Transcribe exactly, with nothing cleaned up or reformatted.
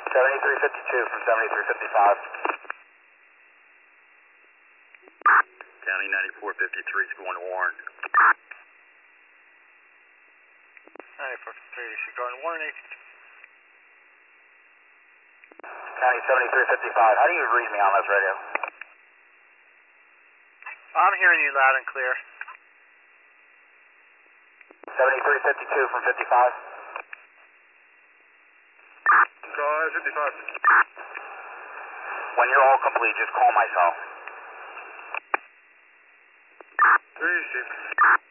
seventy-three fifty-two from seventy-three fifty-five. County ninety-four fifty-three is going to Warren. ninety-four fifty-three, she's going to Warren. County seventy-three fifty-five. How do you read me on this radio? I'm hearing you loud and clear. seventy-three fifty-two from fifty-five. Go ahead, fifty-five. When you're all complete, just call my cell. three six.